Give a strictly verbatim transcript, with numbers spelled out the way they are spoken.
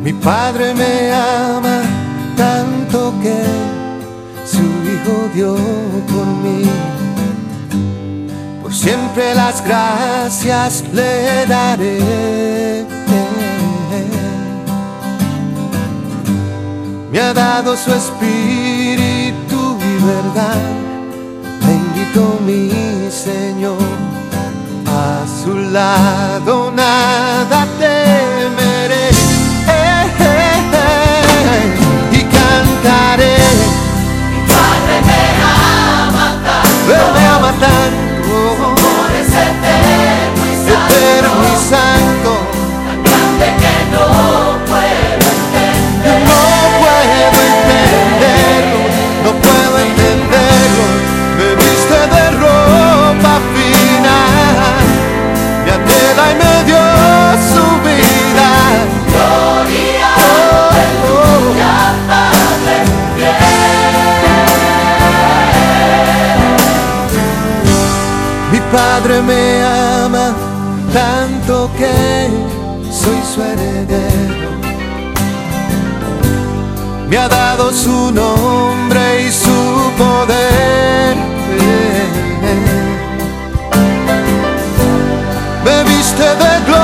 Mi Padre me ama tanto que su Hijo dio por mí. Por siempre las gracias le daré. Me ha dado su espíritu y verdad. Bendito mi Señor, a su lado nada temeré. Eh, eh, eh, y cantaré. Mi Padre me ama tanto, Él me ama tanto. su amor es eterno y santo, Eterno y santo. tan grande que no puedo entender. No puedo entenderlo, no puedo entenderlo. Me viste de ropa fina, me anhela y me dio su vida. Gloria, Oh, aleluya, Padre fiel. mi Padre me ama tanto que soy su heredero. Me ha dado su nombre y su poder. Me viste de gloria.